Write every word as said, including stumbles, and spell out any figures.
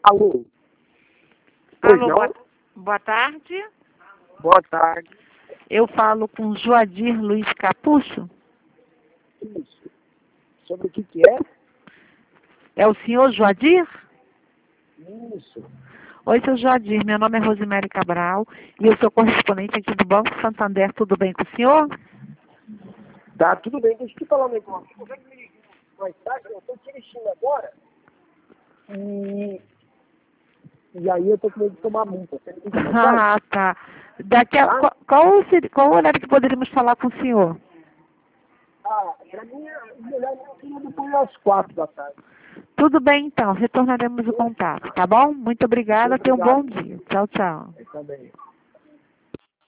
Alô? Alô, Pois boa, não? boa tarde. Boa tarde. Eu falo com Joadir Luiz Capucho. Isso. Sobre o que que é? É o senhor Joadir? Isso. Oi, seu Joadir. Meu nome é Rosemary Cabral e eu sou correspondente aqui do Banco Santander. Tudo bem com o senhor? Tá, tudo bem. Deixa eu te falar um negócio. Como é que me liga mais tarde? Eu estou dirigindo agora e... E aí eu tô com medo de tomar multa. Você me liga mais tarde? Ah, tá. Daqui a, Tá? qual, qual, seria- qual o horário que poderíamos falar com o senhor? Ah, pra mim, é melhor não ser depois das quatro da tarde. Tudo bem, então. Retornaremos o contato, tá bom? Muito obrigada. Tenha um bom Obrigado. dia. Tchau, tchau. Eu também.